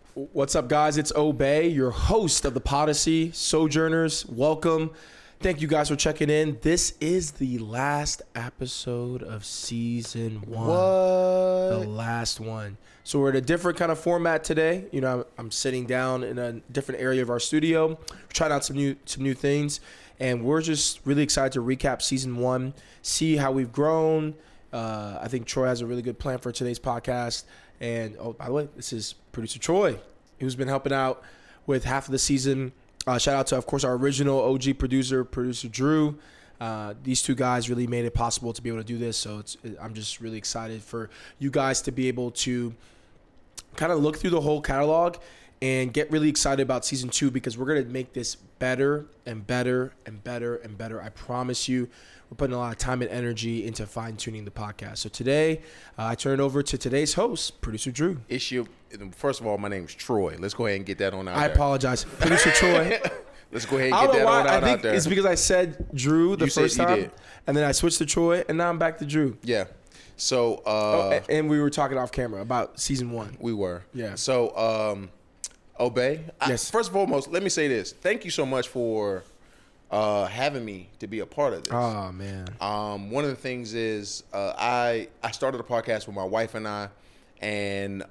What's up, guys? It's Obey, your host of the Podyssey Sojourners. Welcome. Thank you guys for checking in. This is the last episode of season 1. The last one. So we're in a different kind of format today. You know, I'm sitting down in a different area of our studio. We're trying out some new things, and we're just really excited to recap season 1, see how we've grown. I think Troy has a really good plan for today's podcast. And, oh, by the way, this is producer Troy, who's been helping out with half of the season. Shout out to, of course, our original OG producer Drew. These two guys really made it possible to be able to do this. So I'm just really excited for you guys to be able to kind of look through the whole catalog and get really excited about season 2, because we're going to make this better and better and better and better. I promise you. We're putting a lot of time and energy into fine-tuning the podcast. So today, I turn it over to today's host, Producer Drew. First of all, my name's Troy. Let's go ahead and get that on out there. I apologize. Producer Troy. Let's go ahead and get that on out there. I think it's because I said Drew the first time, and then I switched to Troy, and now I'm back to Drew. Yeah. So, and we were talking off camera about season 1. We were. Yeah. So, Obey. Yes. First and foremost, let me say this. Thank you so much for having me to be a part of this. Oh, man. One of the things is I started a podcast with my wife and I, and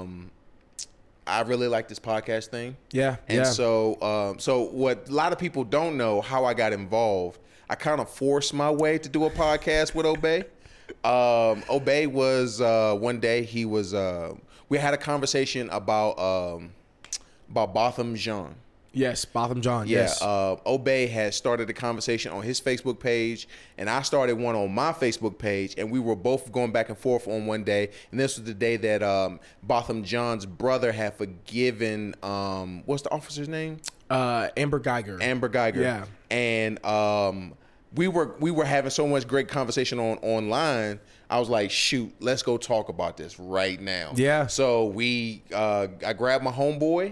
I really like this podcast thing. Yeah. And so what a lot of people don't know, how I got involved, I kind of forced my way to do a podcast with Obey. Obey was one day we had a conversation about Botham Jean. Yes, Botham Jean. Yes. Obey had started a conversation on his Facebook page, and I started one on my Facebook page, and we were both going back and forth on one day. And this was the day that Botham Jean's brother had forgiven. What's the officer's name? Amber Geiger. Amber Geiger. Yeah. And we were having so much great conversation online. I was like, shoot, let's go talk about this right now. Yeah. So I grabbed my homeboy.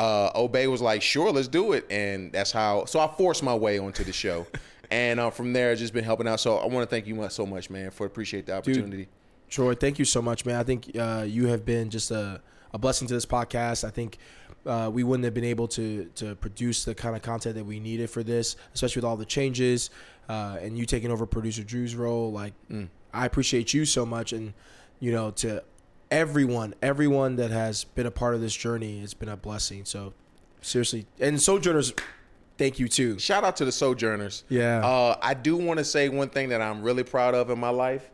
Obey was like, sure, let's do it. And that's how, so I forced my way onto the show. And from there, I've just been helping out. So I want to thank you so much, man, appreciate the opportunity. Dude, Troy, thank you so much, man. I think you have been just a blessing to this podcast. I think we wouldn't have been able to produce the kind of content that we needed for this, especially with all the changes and you taking over producer Drew's role. Like, I appreciate you so much. And, you know, to everyone that has been a part of this journey, it's been a blessing. So seriously, and Sojourners, thank you too. Shout out to the Sojourners. Yeah. I do want to say one thing that I'm really proud of in my life.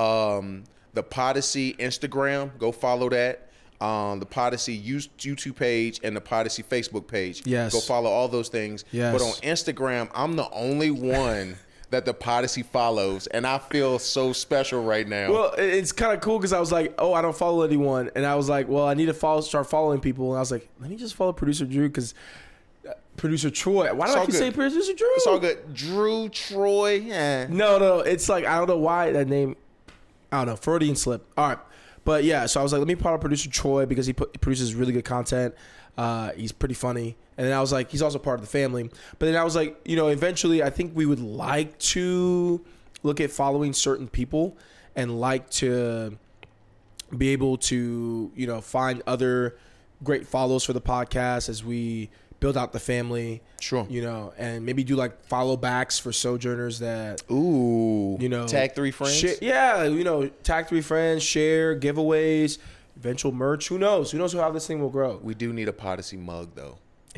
The Podyssey Instagram, go follow that. The Podyssey YouTube page and the Podyssey Facebook page. Yes. Go follow all those things. Yes. But on Instagram, I'm the only one that the Podyssey follows, and I feel so special right now. Well, it's kind of cool because I was like, oh, I don't follow anyone, and I was like, well, I need to start following people, and I was like, let me just follow producer Drew, because producer Troy. Why do I keep saying producer Drew? It's all good. Drew, Troy. Yeah. No, it's like, I don't know why that name. I don't know, Freudian slip. All right, but yeah, so I was like, let me follow producer Troy because he produces really good content. He's pretty funny. And then I was like, he's also part of the family. But then I was like, you know, eventually I think we would like to look at following certain people and like to be able to, you know, find other great follows for the podcast as we build out the family. Sure. You know, and maybe do like follow backs for Sojourners that, ooh, you know, tag 3 friends. Yeah, you know, tag 3 friends, share, giveaways, eventual merch. Who knows? Who knows how this thing will grow? We do need a Podyssey mug though.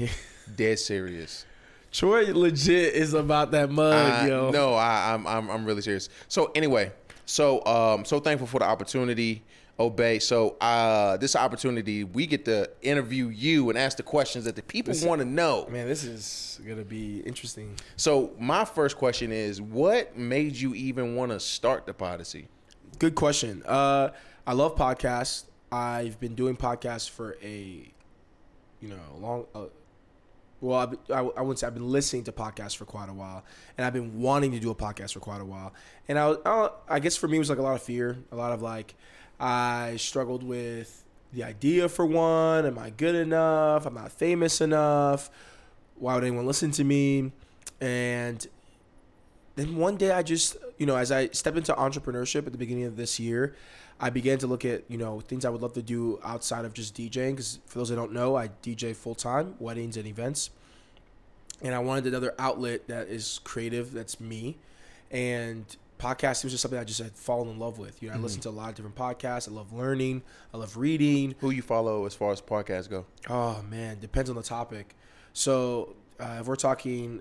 Dead serious. Troy legit is about that mug, yo. No, I'm really serious. So anyway, so thankful for the opportunity, Obey. So this opportunity, we get to interview you and ask the questions that the people want to know. Man, this is gonna be interesting. So my first question is, what made you even want to start the Podyssey? Good question. I love podcasts. I've been doing podcasts for long. Well, I wouldn't say I've been listening to podcasts for quite a while, and I've been wanting to do a podcast for quite a while. And I guess for me it was like a lot of fear, a lot of like, I struggled with the idea for one. Am I good enough? I'm not famous enough. Why would anyone listen to me? And then one day I just, as I stepped into entrepreneurship at the beginning of this year, I began to look at, things I would love to do outside of just DJing. Because for those that don't know, I DJ full-time, weddings and events. And I wanted another outlet that is creative, that's me. And podcasting was just something I just had fallen in love with. I listen to a lot of different podcasts. I love learning. I love reading. Who you follow as far as podcasts go? Oh, man. Depends on the topic. So if we're talking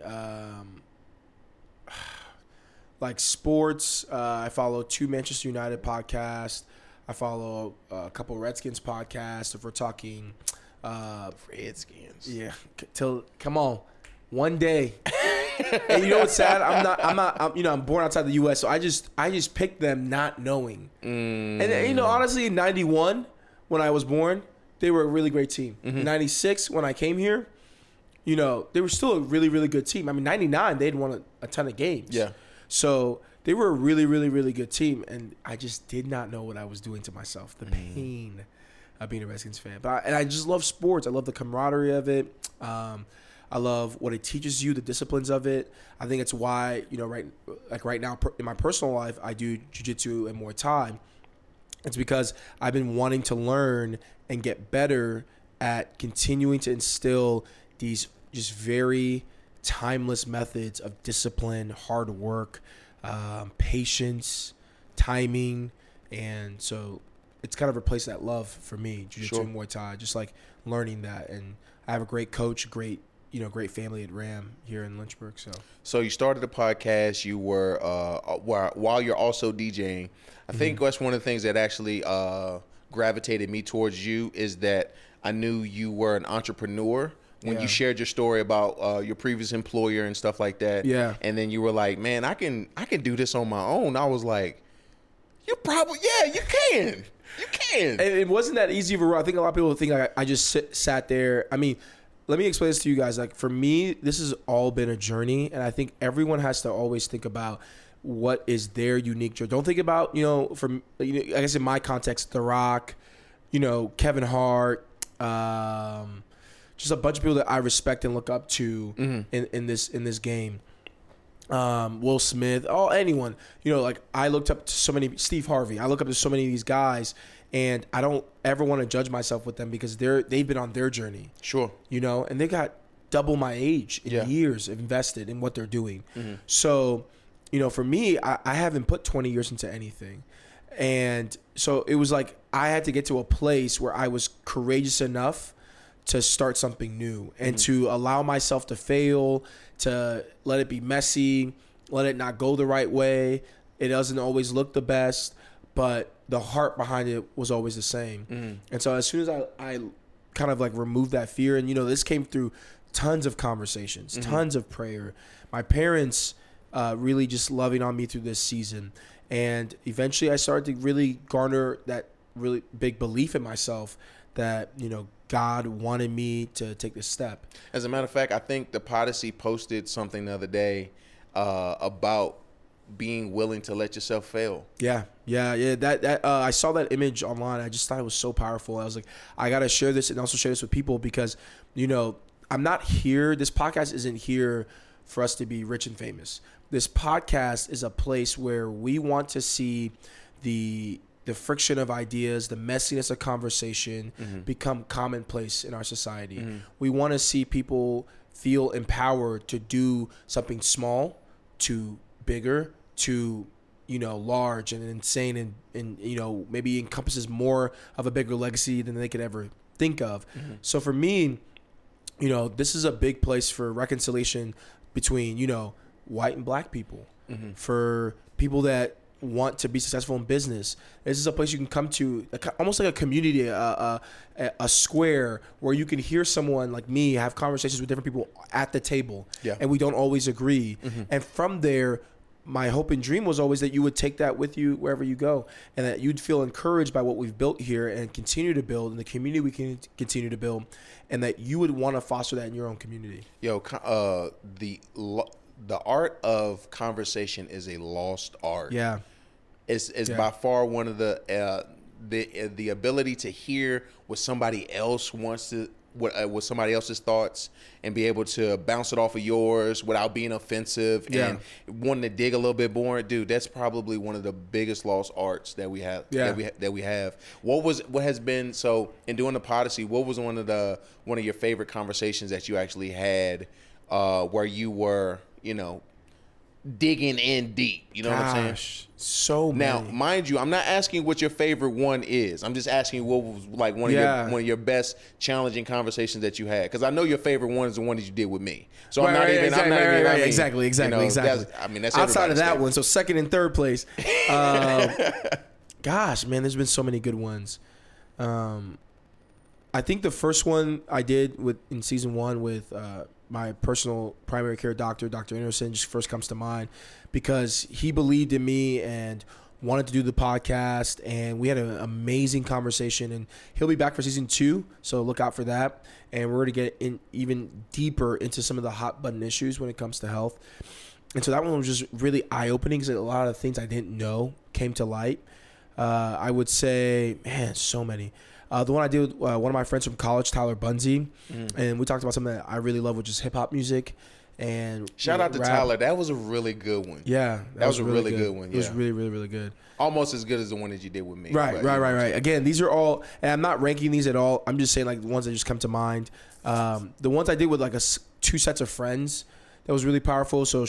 like sports, I follow 2 Manchester United podcasts. I follow a couple Redskins podcasts. If we're talking Redskins. Yeah. Come on. One day. And you know what's sad? I'm born outside the U.S., so I just picked them not knowing. And honestly, in '91 when I was born, they were a really great team. In '96 when I came here, they were still a really, really good team. I mean, '99 they'd won a ton of games. Yeah. So they were a really, really, really good team, and I just did not know what I was doing to myself. The pain of being a Redskins fan, and I just love sports. I love the camaraderie of it. I love what it teaches you, the disciplines of it. I think it's why, right now in my personal life, I do jiu-jitsu and Muay Thai. It's because I've been wanting to learn and get better at continuing to instill these just very timeless methods of discipline, hard work, patience, timing. And so it's kind of replaced that love for me, jiu-jitsu and Muay Thai, just like learning that. And I have a great coach, great family at RAM here in Lynchburg. So you started the podcast. You were while you're also DJing. I think that's one of the things that actually gravitated me towards you is that I knew you were an entrepreneur when you shared your story about your previous employer and stuff like that. Yeah. And then you were like, "Man, I can do this on my own." I was like, you can. You can. And it wasn't that easy of a road. I think a lot of people think I just sat there. I mean, let me explain this to you guys. Like, for me, this has all been a journey, and I think everyone has to always think about what is their unique journey. Don't think about, I guess in my context, The Rock, Kevin Hart, just a bunch of people that I respect and look up to in this game. Will Smith, anyone. Like, I looked up to so many, Steve Harvey. I look up to so many of these guys, and I don't ever want to judge myself with them because they've been on their journey. Sure. And they got double my age in years invested in what they're doing. So, for me, I haven't put 20 years into anything. And so it was like I had to get to a place where I was courageous enough to start something new and to allow myself to fail, to let it be messy, let it not go the right way. It doesn't always look the best, but the heart behind it was always the same. And so as soon as I kind of like removed that fear, and this came through tons of conversations, tons of prayer, my parents really just loving on me through this season. And eventually I started to really garner that really big belief in myself that, God wanted me to take this step. As a matter of fact, I think the Podyssey posted something the other day about being willing to let yourself fail. Yeah. That I saw that image online. I just thought it was so powerful. I was like, I got to share this and also share this with people because, I'm not here. This podcast isn't here for us to be rich and famous. This podcast is a place where we want to see the friction of ideas, the messiness of conversation become commonplace in our society. We want to see people feel empowered to do something small to bigger to, large and insane and maybe encompasses more of a bigger legacy than they could ever think of. So for me, this is a big place for reconciliation between, white and black people, for people that want to be successful in business. This is a place you can come to, almost like a community, a square where you can hear someone like me have conversations with different people at the table, and we don't always agree. And from there, my hope and dream was always that you would take that with you wherever you go, and that you'd feel encouraged by what we've built here and continue to build, and the community we can continue to build, and that you would want to foster that in your own community. The art of conversation is a lost art. Yeah. It's by far one of the ability to hear what somebody else wants to what somebody else's thoughts and be able to bounce it off of yours without being offensive and wanting to dig a little bit more, dude. That's probably one of the biggest lost arts that we have. That we have. What has been so in doing the Podyssey? What was one of your favorite conversations that you actually had where you were, digging in deep? You know what I'm saying? So many. Now, mind you, I'm not asking what your favorite one is. I'm just asking what was like one of your best challenging conversations that you had. Because I know your favorite one is the one that you did with me. So I'm not even. Exactly. That's outside of that one. So second and third place. Gosh, man, there's been so many good ones. I think the first one I did in season 1 with my personal primary care doctor, Dr. Anderson, just first comes to mind because he believed in me and wanted to do the podcast, and we had an amazing conversation, and he'll be back for season 2, so look out for that. And we're going to get in even deeper into some of the hot button issues when it comes to health. And so that one was just really eye-opening because a lot of things I didn't know came to light. I would say, man, so many. The one I did with one of my friends from college, Tyler Bunzy, and we talked about something that I really love, which is hip-hop music. And shout out to rap. Tyler. That was a really good one. Yeah. That was a really good one. Yeah. It was really, really, really good. Almost as good as the one that you did with me. Right. Again, these are all, and I'm not ranking these at all. I'm just saying like the ones that just come to mind. The ones I did with like 2 sets of friends, that was really powerful. So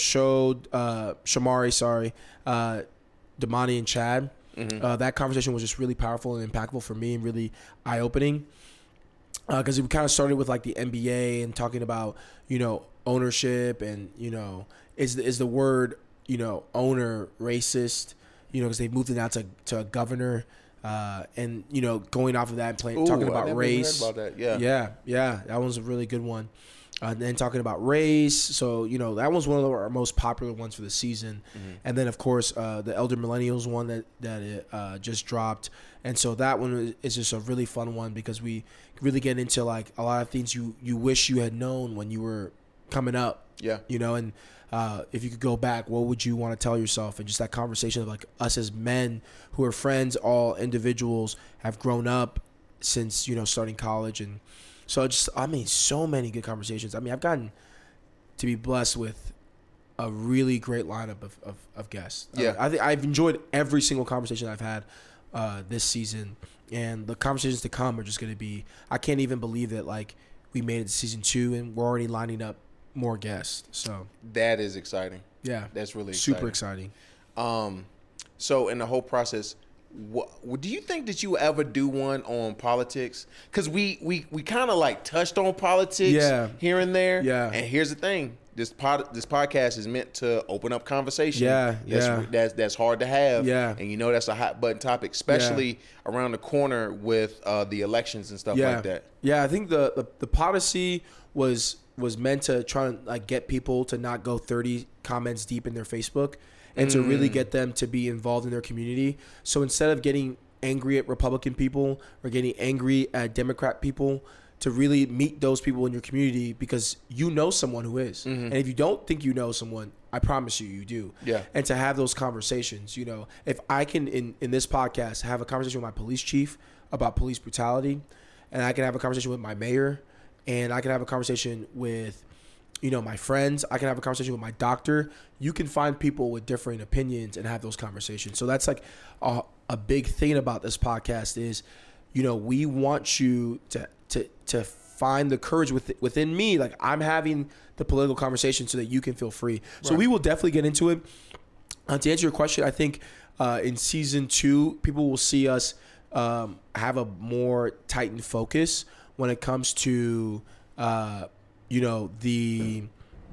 Shamari, Damani and Chad. That conversation was just really powerful and impactful for me and really eye-opening because we kind of started with like the NBA and talking about, ownership and, is the word, owner racist, because they moved it now to a governor and, going off of that and talking about race. Heard about that. Yeah. That was a really good one. And then talking about race. So, that was one of our most popular ones for the season. And then, of course, the Elder Millennials one that just dropped. And so that one is just a really fun one because we really get into, like, a lot of things you wish you had known when you were coming up. Yeah. And if you could go back, what would you want to tell yourself? And just that conversation of, like, us as men who are friends, all individuals, have grown up since, starting college and so so many good conversations. I've gotten to be blessed with a really great lineup of guests. Yeah. I've enjoyed every single conversation I've had this season, and the conversations to come are just going to be, I can't even believe that like we made it to season 2 and we're already lining up more guests. So that is exciting. Yeah. That's really exciting. Super exciting. So in the whole process, what do you think that you ever do one on politics? Because we kind of like touched on politics here and there. Yeah. And here's the thing: this podcast is meant to open up conversation. That's hard to have. Yeah. And that's a hot button topic, especially around the corner with the elections and stuff like that. Yeah, I think the Podyssey was meant to try and like get people to not go 30 comments deep in their Facebook. And to really get them to be involved in their community. So instead of getting angry at Republican people or getting angry at Democrat people, to really meet those people in your community because you know someone who is. And if you don't think you know someone, I promise you do. Yeah. And to have those conversations, if I can, in this podcast, have a conversation with my police chief about police brutality, and I can have a conversation with my mayor, and I can have a conversation with my friends, I can have a conversation with my doctor. You can find people with differing opinions and have those conversations. So that's like a big thing about this podcast is, we want you to find the courage within me. Like I'm having the political conversation so that you can feel free. So we will definitely get into it. To answer your question, I think in season 2, people will see us have a more tightened focus when it comes to the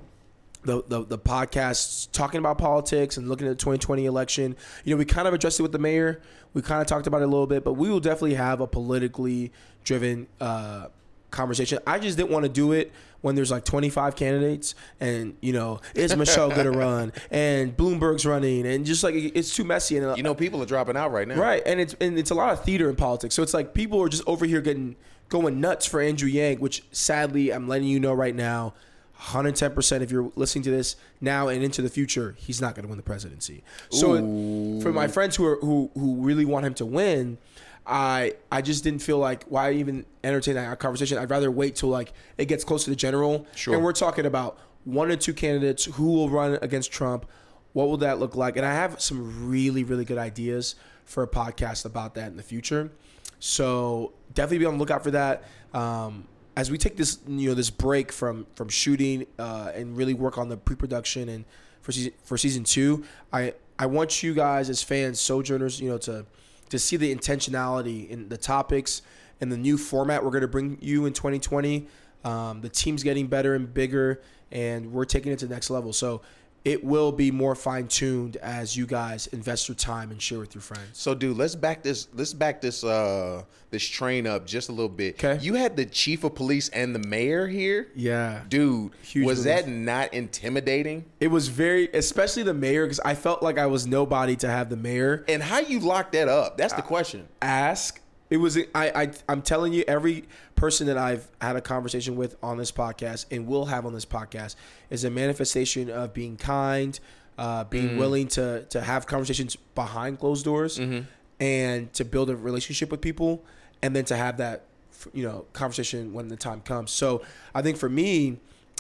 podcasts talking about politics and looking at the 2020 election. We kind of addressed it with the mayor. We kind of talked about it a little bit, but we will definitely have a politically driven conversation. I just didn't want to do it when there's like 25 candidates and, is Michelle going to run and Bloomberg's running and just like it's too messy. And people are dropping out right now. Right. And it's a lot of theater in politics. So it's like people are just over here going nuts for Andrew Yang, which sadly I'm letting you know right now, 110% if you're listening to this now and into the future, he's not going to win the presidency. So for my friends who really want him to win, I just didn't feel like why even entertain that conversation. I'd rather wait till like it gets close to the general. Sure. And we're talking about 1 or 2 candidates who will run against Trump. What will that look like? And I have some really, really good ideas for a podcast about that in the future. So definitely be on the lookout for that. As we take this, this break from shooting and really work on the pre-production and for season 2, I want you guys as fans, Sojourners, to see the intentionality in the topics and the new format we're going to bring you in 2020. The team's getting better and bigger, and we're taking it to the next level. So it will be more fine-tuned as you guys invest your time and share with your friends. So, dude, let's back this train up just a little bit. Okay. You had the chief of police and the mayor here. Yeah, dude, huge was relief. that not intimidating? It was especially the mayor, because I felt like I was nobody to have the mayor. And how you locked that up? That's the question. It was. I'm telling you, every person that I've had a conversation with on this podcast and will have on this podcast is a manifestation of being kind, being willing to have conversations behind closed doors, and to build a relationship with people, and then to have that, conversation when the time comes. So I think for me,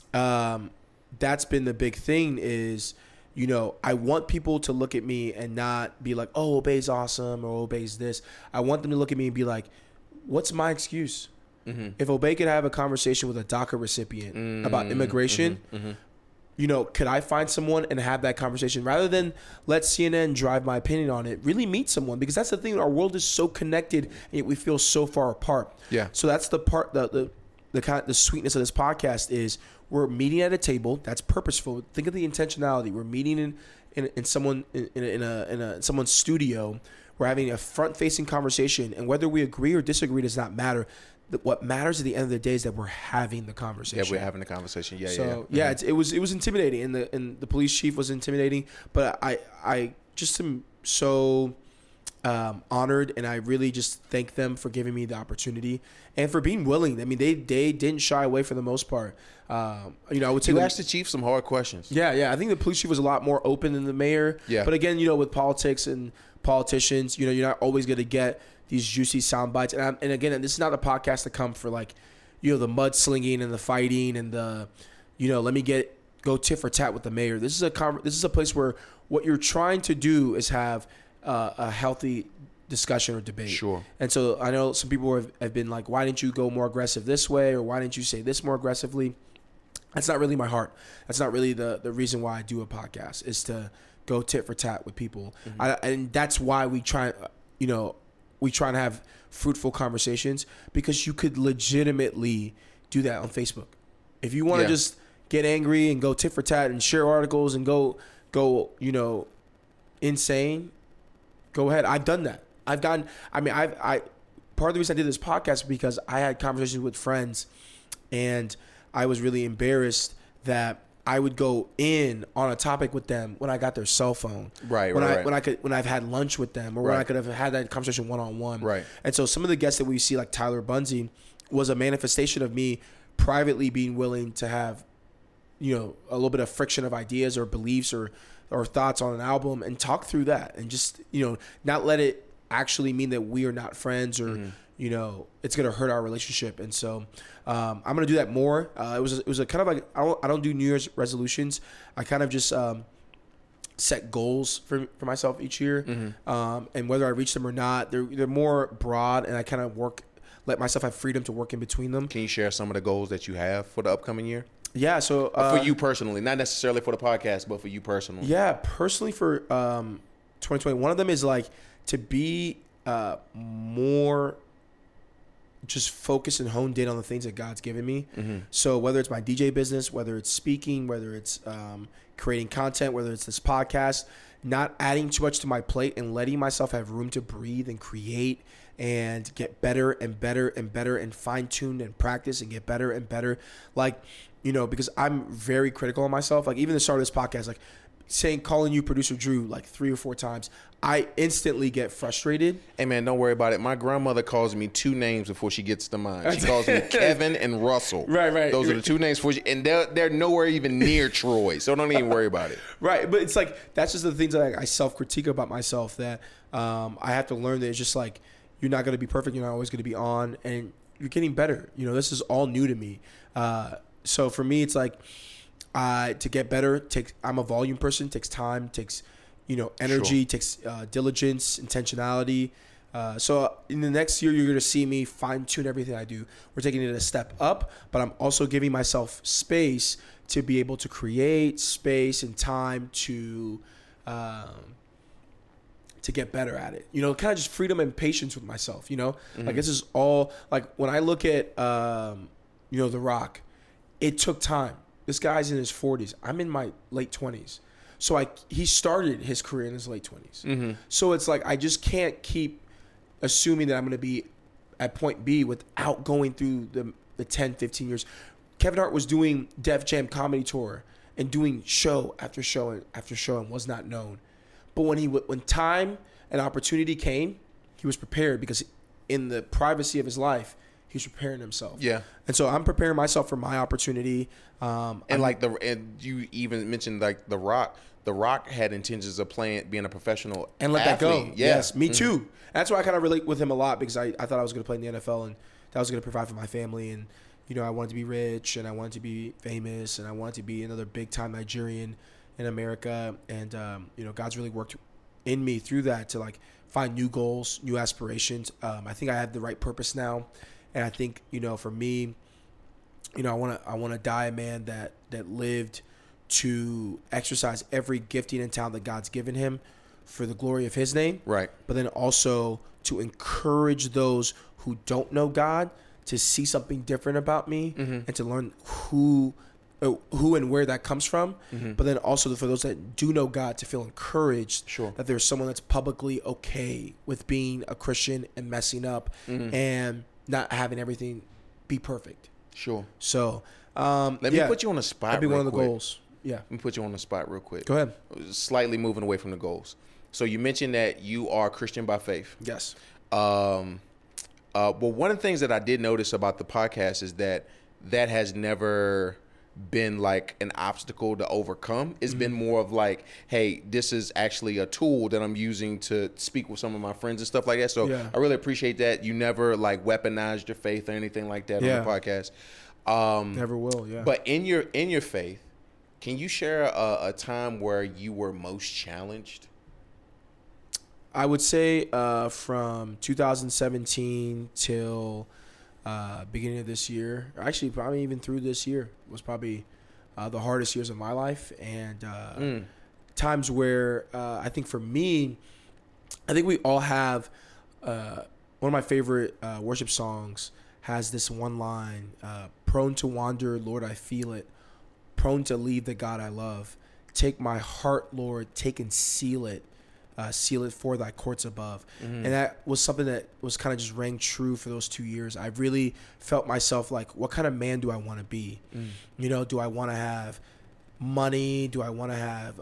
that's been the big thing is, I want people to look at me and not be like, oh, Obey's awesome or Obey's this. I want them to look at me and be like, what's my excuse? If Obey could have a conversation with a DACA recipient about immigration, could I find someone and have that conversation rather than let CNN drive my opinion on it? Really meet someone, because that's the thing. Our world is so connected, and yet we feel so far apart. Yeah. So that's the part, the sweetness of this podcast is we're meeting at a table that's purposeful. Think of the intentionality. We're meeting in someone's studio. We're having a front-facing conversation, and whether we agree or disagree does not matter. What matters at the end of the day is that we're having the conversation. Yeah, we're having the conversation. It was intimidating, and the police chief was intimidating. But I just am so honored, and I really just thank them for giving me the opportunity and for being willing. I mean, they didn't shy away for the most part. I would say you asked the chief some hard questions. Yeah. I think the police chief was a lot more open than the mayor. Yeah. But again, with politics and politicians, you're not always going to get these juicy sound bites. And again, this is not a podcast to come for like, the mudslinging and the fighting and the, let me go tit for tat with the mayor. This is a place where what you're trying to do is have a healthy discussion or debate. Sure. And so I know some people have been like, why didn't you go more aggressive this way? Or why didn't you say this more aggressively? That's not really my heart. That's not really the reason why I do a podcast, is to go tit for tat with people. And that's why we try and have fruitful conversations, because you could legitimately do that on Facebook. If you want to just get angry and go tit for tat and share articles and go insane, go ahead. I've done that. Part of the reason I did this podcast is because I had conversations with friends, and I was really embarrassed that I would go in on a topic with them when I got their cell phone. Right. When I've had lunch with them, or when I could have had that conversation one-on-one. Right. And so some of the guests that we see, like Tyler Bunzy, was a manifestation of me privately being willing to have, a little bit of friction of ideas or beliefs or thoughts on an album and talk through that, and just, not let it actually mean that we are not friends or, it's going to hurt our relationship. And so I'm going to do that more. It was a kind of like, I don't do New Year's resolutions. I kind of just set goals for myself each year. And whether I reach them or not, they're more broad, and I kind of let myself have freedom to work in between them. Can you share some of the goals that you have for the upcoming year? Yeah. So for you personally, not necessarily for the podcast, but for you personally. Yeah. Personally for 2020, one of them is like to be more just focused and honed in on the things that God's given me. So whether it's my DJ business, whether it's speaking, whether it's creating content, whether it's this podcast, not adding too much to my plate and letting myself have room to breathe and create and get better and better and better and fine-tune and practice and get better and better. Like, because I'm very critical of myself. Like even the start of this podcast, like calling you producer Drew like 3 or 4 times, I instantly get frustrated. Hey man, don't worry about it. My grandmother calls me 2 names before she gets to mine. She calls me Kevin and Russell. Right. Those are the 2 names for you, and they're nowhere even near Troy, so don't even worry about it. Right, but it's like that's just the things that I self-critique about myself that I have to learn. That it's just like, You're not going to be perfect. You're not always going to be on, and you're getting better. You know, this is all new to me. So for me, it's like to get better. I'm a volume person. Takes time. Takes energy. Sure. Takes diligence, intentionality. So in the next year, you're going to see me fine tune everything I do. We're taking it a step up, but I'm also giving myself space to be able to create space and time to get better at it. Kind of just freedom and patience with myself. Like this is all like when I look at The Rock, it took time. This guy's in his 40s. I'm in my late 20s. So he started his career in his late 20s. So it's like I just can't keep assuming that I'm going to be at point B without going through the 10, 15 years. Kevin Hart was doing Def Jam Comedy Tour and doing show after show after show and was not known. But when time and opportunity came, he was prepared because in the privacy of his life, he was preparing himself. Yeah. And so I'm preparing myself for my opportunity. And you even mentioned like The Rock. The Rock had intentions of being a professional and let athlete. that go. Yeah. Yes, me too. That's why I kind of relate with him a lot because I thought I was going to play in the NFL and that was going to provide for my family. And, I wanted to be rich and I wanted to be famous and I wanted to be another big time Nigerian in America. And, God's really worked in me through that to like find new goals, new aspirations. I think I have the right purpose now. And I think, for me, I want to die a man that lived to exercise every gifting and talent that God's given him for the glory of his name. Right. But then also to encourage those who don't know God to see something different about me and to learn who and where that comes from. But then also for those that do know God to feel encouraged that there's someone that's publicly okay with being a Christian and messing up and not having everything be perfect. Sure. So let me put you on the spot. That'd be one of the quick. goals. Yeah. Let me put you on the spot real quick. Go ahead. Slightly moving away from the goals. So you mentioned that you are Christian by faith. Yes. Well, one of the things that I did notice about the podcast is that has never been like an obstacle to overcome. It's been more of like, hey, this is actually a tool that I'm using to speak with some of my friends and stuff like that. So I really appreciate that. You never like weaponized your faith or anything like that on the podcast. Never will. Yeah. But in your faith, can you share a time where you were most challenged? I would say from 2017 till beginning of this year, actually probably even through this year, was probably the hardest years of my life. And times where I think for me, I think we all have one of my favorite worship songs has this one line, prone to wander, Lord, I feel it. Prone to leave the God I love. Take my heart, Lord, take and seal it for thy courts above. And that was something that was kind of just rang true for those 2 years. I really felt myself like, what kind of man do I want to be? Do I want to have money? Do I want to have,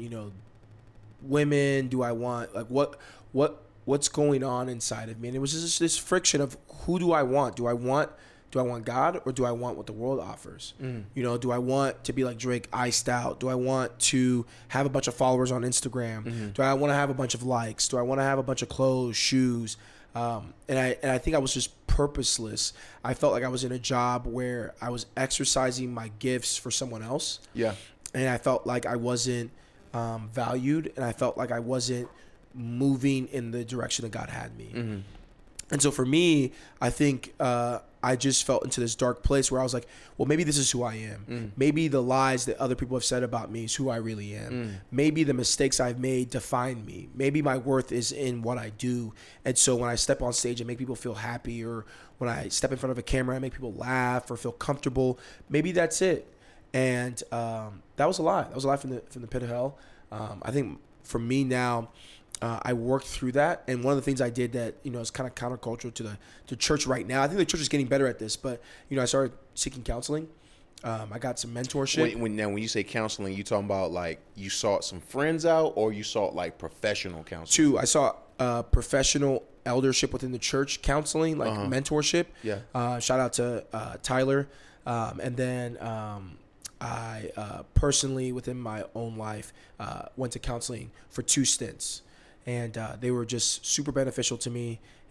women? Do I want, like, what's going on inside of me? And it was just this friction of who do I want? Do I want God or do I want what the world offers? Do I want to be like Drake, iced out? Do I want to have a bunch of followers on Instagram? Do I want to have a bunch of likes? Do I want to have a bunch of clothes, shoes? And I think I was just purposeless. I felt like I was in a job where I was exercising my gifts for someone else. Yeah. And I felt like I wasn't valued, and I felt like I wasn't moving in the direction that God had me. And so for me, I think I just felt into this dark place where I was like, well, maybe this is who I am. Maybe the lies that other people have said about me is who I really am. Maybe the mistakes I've made define me. Maybe my worth is in what I do. And so when I step on stage and make people feel happy, or when I step in front of a camera and make people laugh or feel comfortable, maybe that's it. And that was a lie. That was a lie from the pit of hell. I think for me now, I worked through that, and one of the things I did that is kind of countercultural to the church right now. I think the church is getting better at this, but I started seeking counseling. I got some mentorship. When you say counseling, you talking about like you sought some friends out, or you sought like professional counseling? Two, I sought professional eldership within the church counseling, like mentorship. Yeah. Shout out to Tyler, and then I personally within my own life went to counseling for 2 stints. And they were just super beneficial to me.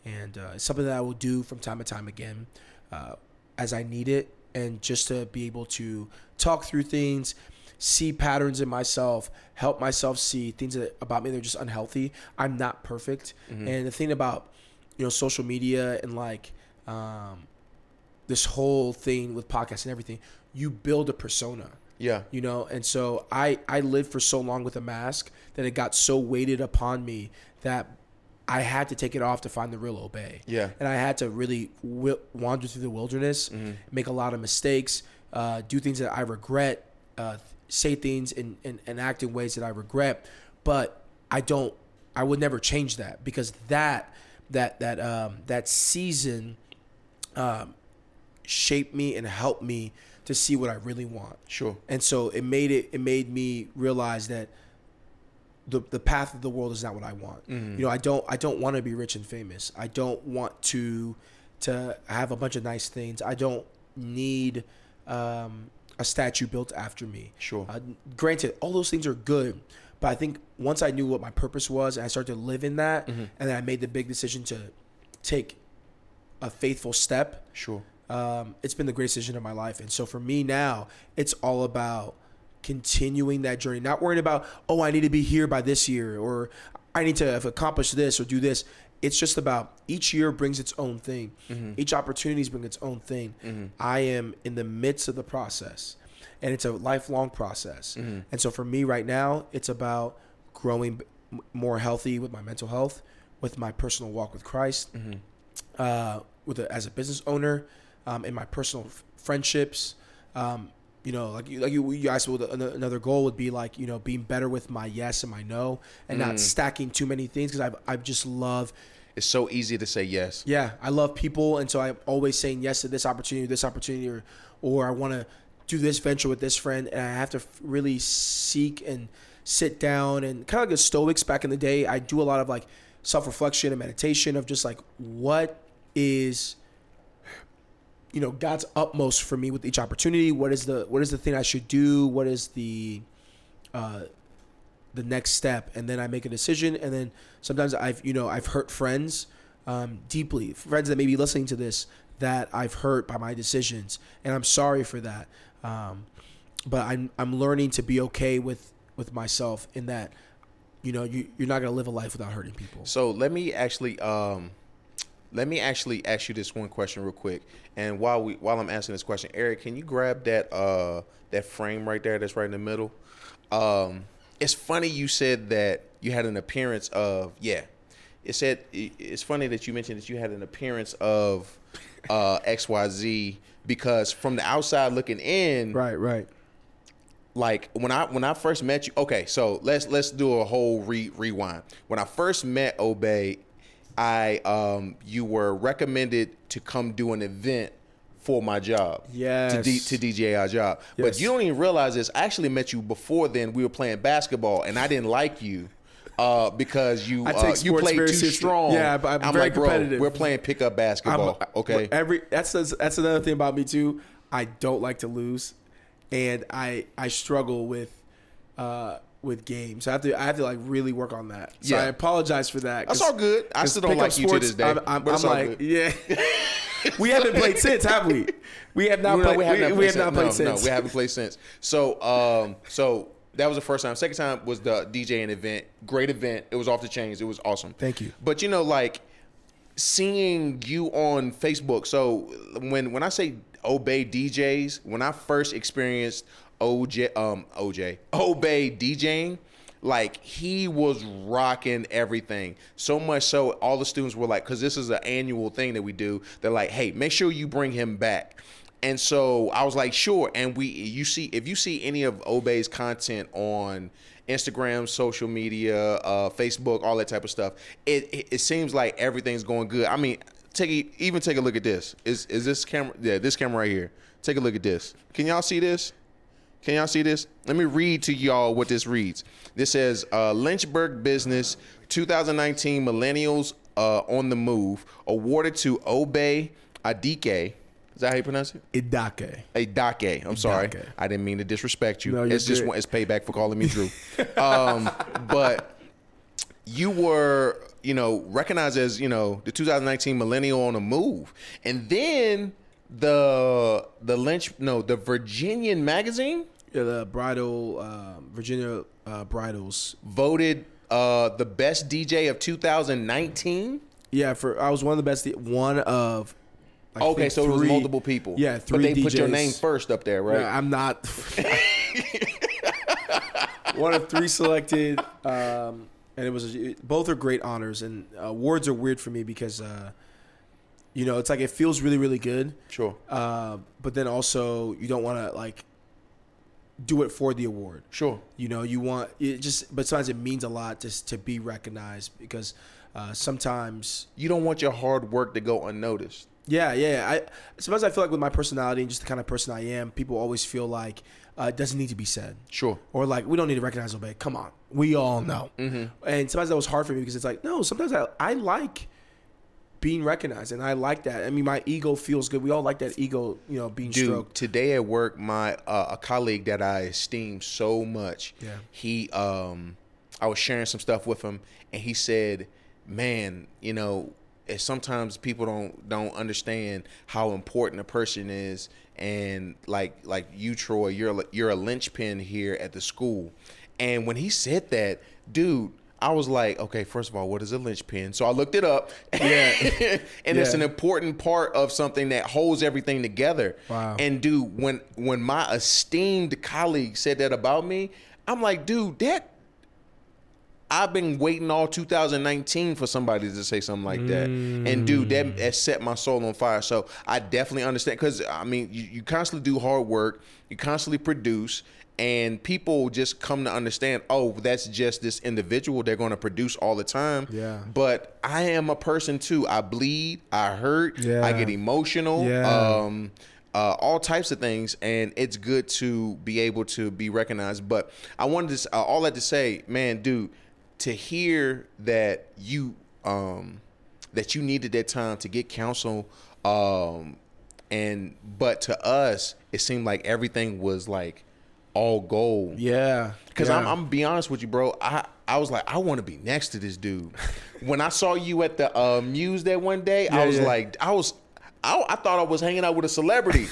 And it's something that I will do from time to time again as I need it, and just to be able to talk through things, see patterns in myself, help myself see things about me that are just unhealthy. I'm not perfect. And the thing about, social media and like this whole thing with podcasts and everything, you build a persona. Yeah. And so I lived for so long with a mask that it got so weighted upon me that I had to take it off to find the real Obey. Yeah. And I had to really wander through the wilderness, make a lot of mistakes, do things that I regret, say things and act in ways that I regret. But I would never change that, because that season shaped me and helped me to see what I really want. Sure. And so it made me realize that the path of the world is not what I want. I don't want to be rich and famous. I don't want to have a bunch of nice things. I don't need a statue built after me. Sure. Granted, all those things are good, but I think once I knew what my purpose was and I started to live in that, and then I made the big decision to take a faithful step. Sure. It's been the greatest decision of my life. And so for me now, it's all about continuing that journey, not worrying about, I need to be here by this year, or I need to have accomplished this or do this. It's just about each year brings its own thing. Each opportunity brings its own thing. I am in the midst of the process, and it's a lifelong process. And so for me right now, it's about growing more healthy with my mental health, with my personal walk with Christ, as a business owner, in my personal friendships. Like you asked, another goal would be like, being better with my yes and my no, and not stacking too many things, because I just love. It's so easy to say yes. Yeah, I love people, and so I'm always saying yes to this opportunity, or I want to do this venture with this friend, and I have to really seek and sit down, and kind of like the Stoics back in the day. I do a lot of like self-reflection and meditation of just like, what is God's utmost for me with each opportunity. What is the thing I should do? What is the next step? And then I make a decision. And then sometimes I've hurt friends deeply, friends that may be listening to this, that I've hurt by my decisions, and I'm sorry for that. But I'm learning to be okay with myself in that, you're not gonna live a life without hurting people. So let me actually ask you this one question real quick. And while I'm answering this question, Eric, can you grab that frame right there that's right in the middle? It's funny you said that you had an appearance of it's funny that you mentioned that you had an appearance of XYZ, because from the outside looking in, right. Like when I first met you, okay, so let's do a whole rewind. When I first met Obey, you were recommended to come do an event for my job. Yes. To DJ our job. Yes. But you don't even realize this. I actually met you before then. We were playing basketball, and I didn't like you because you played too strong. Yeah, I'm very competitive. Bro, we're playing pickup basketball. Okay. That's another thing about me too. I don't like to lose, and I struggle with games. I have to like really work on that. So I apologize for that. That's all good. I still don't like you to this day. I'm like, yeah. We haven't played since, have we? We have not played. We have not played since. No, we haven't played since. So that was the first time. Second time was the DJing event. Great event. It was off the chains. It was awesome. Thank you. But like seeing you on Facebook. So when I say Obey DJs, when I first experienced Obey DJing, like he was rocking everything. So much so all the students were like, because this is an annual thing that we do, they're like, hey, make sure you bring him back. And so I was like, sure. And if you see any of Obey's content on Instagram, social media, Facebook, all that type of stuff, it seems like everything's going good. I mean, take a look at this. Is this camera? Yeah, this camera right here. Take a look at this. Can y'all see this? Let me read to y'all what this reads. This says, Lynchburg Business 2019 Millennials on the Move, awarded to Obey Adike. Is that how you pronounce it? Adake. I'm sorry. I didn't mean to disrespect you. No, it's payback for calling me Drew. But you were recognized as, the 2019 millennial on the move. And then the Virginian magazine, the Virginia Bridals voted the best DJ of 2019. Yeah, I was one of the best. One of. Okay, so it was multiple people. Yeah, three. But they DJs. Put your name first up there, right? Yeah, I'm not. One of three selected, and it was both are great honors. And awards are weird for me because, it's like it feels really, really good. Sure. But then also you don't want to like do it for the award. Sure. You want it but sometimes it means a lot just to be recognized because sometimes you don't want your hard work to go unnoticed. Yeah. Sometimes I feel like with my personality and just the kind of person I am, people always feel like it doesn't need to be said. Sure. Or like, we don't need to recognize Obey. Come on. We all know. Mm-hmm. And sometimes that was hard for me because it's like, no, sometimes I like being recognized and I like that. I mean, my ego feels good. We all like that ego, being stroked. Today at work, my a colleague that I esteem so much, he I was sharing some stuff with him and he said, man, sometimes people don't understand how important a person is, and like you, Troy, you're a linchpin here at the school. And when he said that, dude, I was like, okay, first of all, what is a linchpin? So I looked it up. Yeah. And it's an important part of something that holds everything together. Wow. And dude, when my esteemed colleague said that about me, I'm like, dude, I've been waiting all 2019 for somebody to say something like that. And dude, that set my soul on fire. So I definitely understand, because I mean, you constantly do hard work, you constantly produce, and people just come to understand, oh, that's just this individual. They're going to produce all the time. Yeah. But I am a person too. I bleed, I hurt, yeah. I get emotional. Yeah. All types of things, and it's good to be able to be recognized. But I wanted to all that to say, man, dude, to hear that you needed that time to get counsel, but to us it seemed like everything was like all gold. Yeah. Because I'm gonna be honest with you, bro. I was like, I want to be next to this dude. When I saw you at the Muse that one day, I was like, I thought I was hanging out with a celebrity.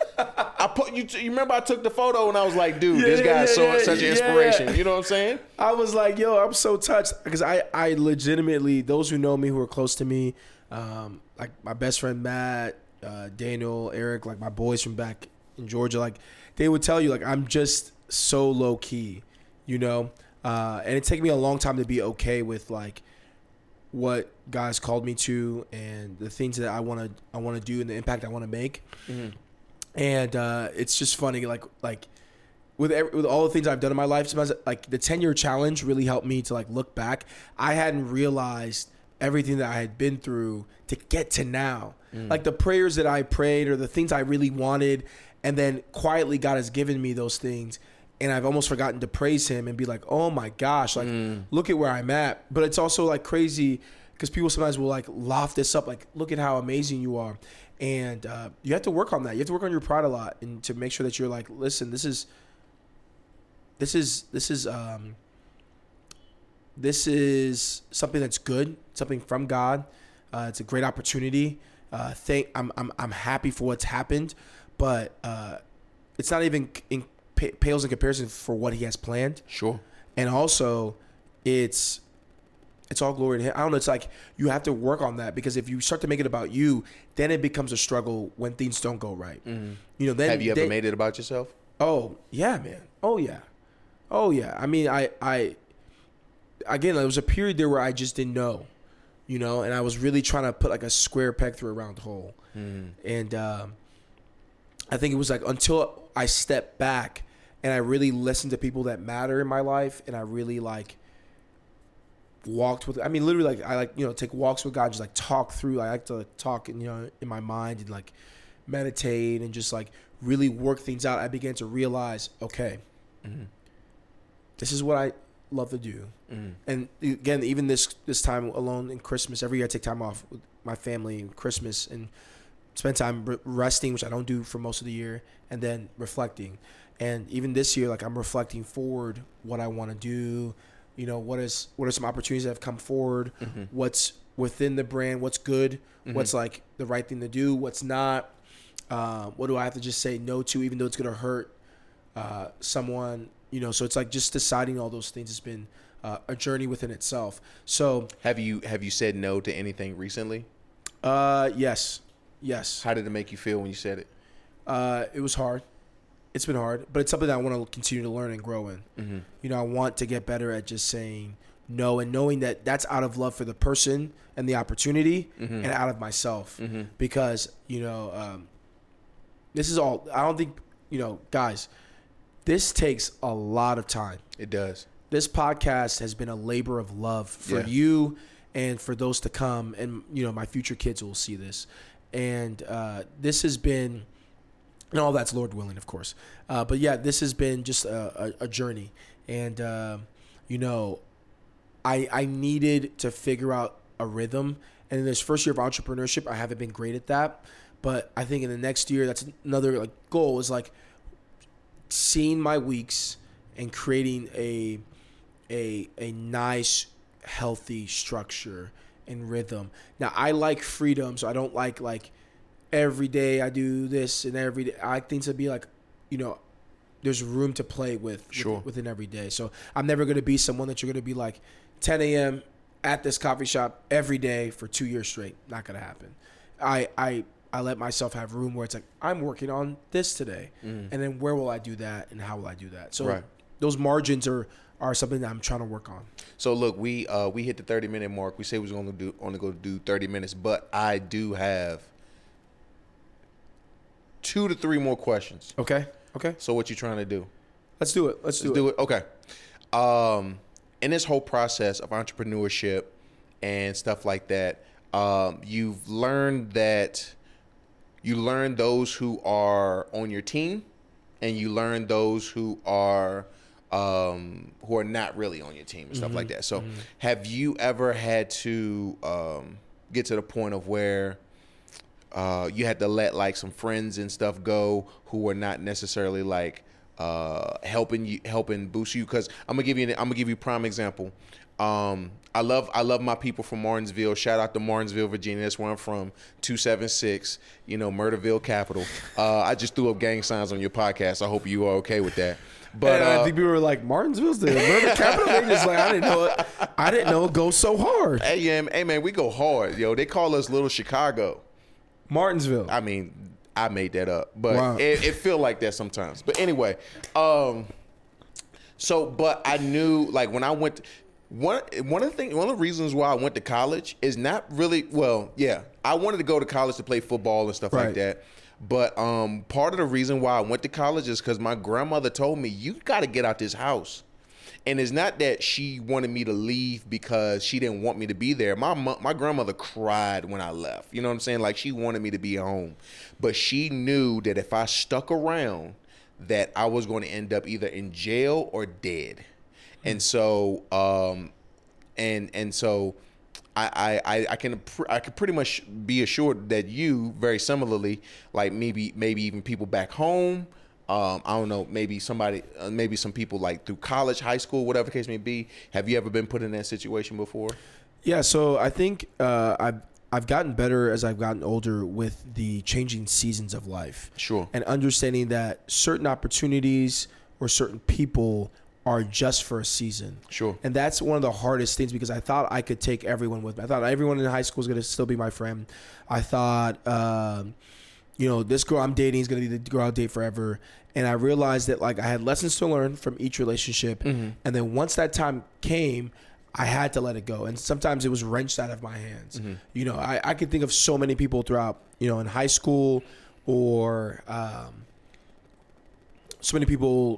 You remember I took the photo and I was like, dude, this guy is such an inspiration. Yeah. You know what I'm saying? I was like, yo, I'm so touched because I legitimately, those who know me, who are close to me, like my best friend Matt, Daniel, Eric, like my boys from back in Georgia, like they would tell you, like I'm just so low key, and it took me a long time to be okay with like what God's called me to and the things that I want to do and the impact I want to make. Mm-hmm. And it's just funny, like with all the things I've done in my life, sometimes like the 10-year challenge really helped me to like look back. I hadn't realized everything that I had been through to get to now. Like the prayers that I prayed or the things I really wanted, and then quietly God has given me those things, and I've almost forgotten to praise Him and be like, oh my gosh, like look at where I'm at. But it's also like crazy because people sometimes will like loft this up, like look at how amazing you are. And you have to work on that. You have to work on your pride a lot, and to make sure that you're like, listen, this is something that's good, something from God. It's a great opportunity. I'm happy for what's happened, but it's not even pales in comparison for what He has planned. Sure. And also, it's all glory to Him. I don't know. It's like you have to work on that, because if you start to make it about you, then it becomes a struggle when things don't go right. Mm-hmm. Then have you ever made it about yourself? Oh yeah, man. Oh yeah. I mean, I again, there was a period there where I just didn't know, and I was really trying to put like a square peg through a round hole. And I think it was like until I stepped back and I really listened to people that matter in my life, and I really like walked with, I mean, literally, like I like, take walks with God, just like talk through. I like to talk in my mind and like meditate and just like really work things out. I began to realize, okay, this is what I love to do. And again, even this time alone in Christmas, every year I take time off with my family in Christmas and spend time resting, which I don't do for most of the year, and then reflecting. And even this year, like I'm reflecting forward what I want to do, what are some opportunities that have come forward, what's within the brand, what's good, what's like the right thing to do, what's not, what do I have to just say no to, even though it's gonna hurt someone, so it's like just deciding all those things has been a journey within itself. So have you said no to anything recently? Yes. How did it make you feel when you said it? It was hard. It's been hard, but it's something that I want to continue to learn and grow in. I want to get better at just saying no and knowing that that's out of love for the person and the opportunity and out of myself. Because, this is all, I don't think, guys, this takes a lot of time. It does. This podcast has been a labor of love for you and for those to come. And, my future kids will see this. And this has been, and all that's Lord willing, of course. But yeah, this has been just a journey. And, I needed to figure out a rhythm. And in this first year of entrepreneurship, I haven't been great at that. But I think in the next year, that's another goal is seeing my weeks and creating a nice, healthy structure and rhythm. Now, I like freedom, so I don't like every day I do this and every day. I like things to be there's room to play within every day. So I'm never going to be someone that you're going to be 10 a.m. at this coffee shop every day for 2 years straight. Not going to happen. I let myself have room where it's I'm working on this today. And then where will I do that and how will I do that? So those margins are something that I'm trying to work on. So look, we hit the 30-minute mark. We say we was only going to do 30 minutes, but I do have 2 to 3 more questions. Okay. So what you trying to do? Let's do it. Let's do it. Okay. In this whole process of entrepreneurship and stuff like that, you've learned that you learn those who are on your team, and you learn those who are not really on your team and stuff like that. So, have you ever had to get to the point of where you had to let some friends and stuff go who were not necessarily helping boost you? Because I'm gonna give you a prime example. I love my people from Martinsville. Shout out to Martinsville, Virginia. That's where I'm from. 276, Murderville capital. I just threw up gang signs on your podcast. I hope you are okay with that. But I think people were like, Martinsville's the murder capital. They just I didn't know it. I didn't know it goes so hard. Hey man, we go hard, yo. They call us Little Chicago. Martinsville. I mean, I made that up, but wow. it feel like that sometimes. But anyway, but I knew when I went. One of the reasons why I went to college is not really I wanted to go to college to play football and stuff like that. But part of the reason why I went to college is because my grandmother told me, you got to get out this house. And it's not that she wanted me to leave because she didn't want me to be there. My grandmother cried when I left. You know what I'm saying? She wanted me to be home. But she knew that if I stuck around, that I was going to end up either in jail or dead. And so, I can pretty much be assured that you very similarly, maybe even people back home, I don't know, maybe some people through college, high school, whatever the case may be. Have you ever been put in that situation before? Yeah. So I think I've gotten better as I've gotten older with the changing seasons of life. Sure. And understanding that certain opportunities or certain people are just for a season. Sure. And that's one of the hardest things because I thought I could take everyone with me. I thought everyone in high school was going to still be my friend. I thought, this girl I'm dating is going to be the girl I'll date forever. And I realized that I had lessons to learn from each relationship. And then once that time came, I had to let it go. And sometimes it was wrenched out of my hands. I could think of so many people throughout, in high school or so many people